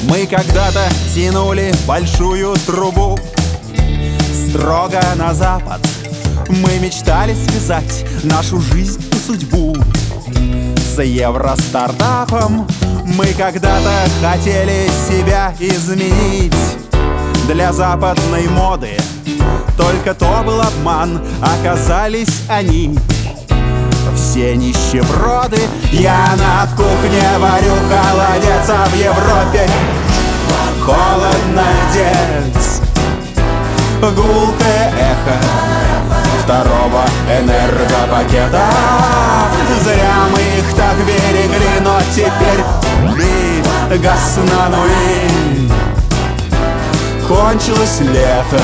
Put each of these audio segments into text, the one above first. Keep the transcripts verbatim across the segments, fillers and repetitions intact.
Мы когда-то тянули большую трубу строго на запад. Мы мечтали связать нашу жизнь и судьбу с евростартапом. Мы когда-то хотели себя изменить для западной моды. Только то был обман, оказались они все нищеброды. Я на кухне варю холодец, а в Европе холодно одеть. Гулкое эхо второго энергопакета. Зря мы их так берегли, но теперь ли газ на нули. Кончилось лето,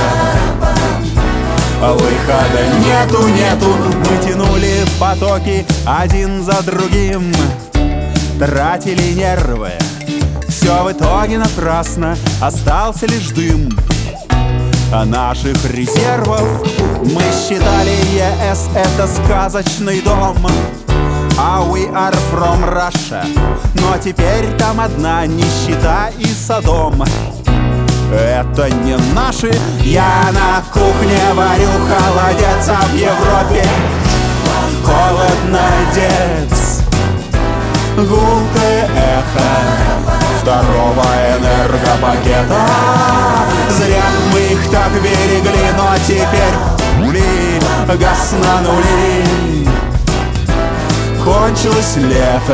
выхода нету, нету. Мы тянули потоки один за другим, тратили нервы, все в итоге напрасно, остался лишь дым. А наших резервов мы считали ЕС — это сказочный дом, а we are from Russia. Но теперь там одна нищета и Содом. Это не наши. Я на кухне варю холодец, а в Европе холодно одеть. Гулкое эхо второго энергопакета. Зря мы их так берегли, но теперь ули, газ на нули. Кончилось лето,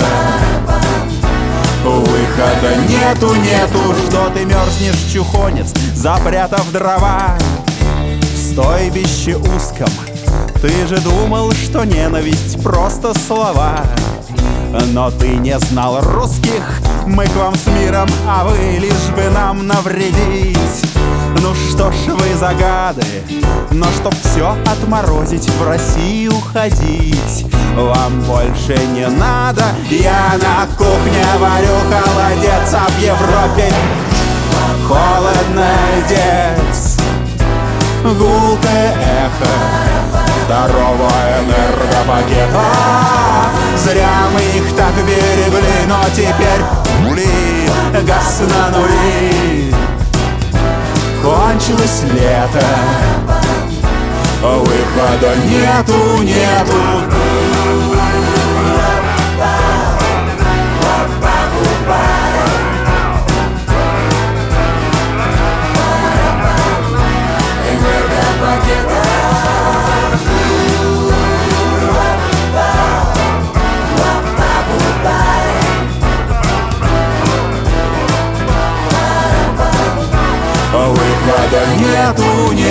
выхода нету, нету. Что ты мерзнешь, чухонец, запрятав дрова в стойбище узком? Ты же думал, что ненависть просто слова. Но ты не знал русских. Мы к вам с миром, а вы лишь бы нам навредить. Ну что ж вы загады, но чтоб все отморозить, в Россию ходить вам больше не надо. Я на кухне варю холодец, а в Европе холодно одеть. Гулкое эхо второго энергопакета. Зря мы их так берегли, но теперь ули, газ на нули. Кончилось лето, выхода нету, нету. Выхода нету, нету.